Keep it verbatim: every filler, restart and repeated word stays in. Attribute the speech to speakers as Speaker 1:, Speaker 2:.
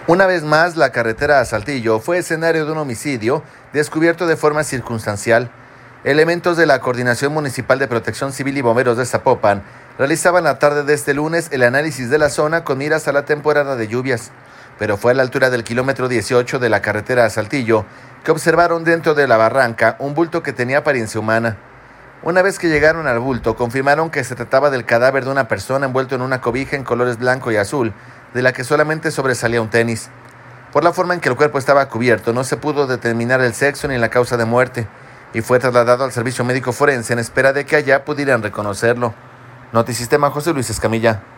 Speaker 1: Una vez más, la carretera a Saltillo fue escenario de un homicidio descubierto de forma circunstancial. Elementos de la Coordinación Municipal de Protección Civil y Bomberos de Zapopan realizaban la tarde de este lunes el análisis de la zona con miras a la temporada de lluvias, pero fue a la altura del kilómetro dieciocho de la carretera a Saltillo que observaron dentro de la barranca un bulto que tenía apariencia humana. Una vez que llegaron al bulto, confirmaron que se trataba del cadáver de una persona envuelto en una cobija en colores blanco y azul, de la que solamente sobresalía un tenis. Por la forma en que el cuerpo estaba cubierto, no se pudo determinar el sexo ni la causa de muerte, y fue trasladado al servicio médico forense en espera de que allá pudieran reconocerlo. Notisistema, José Luis Escamilla.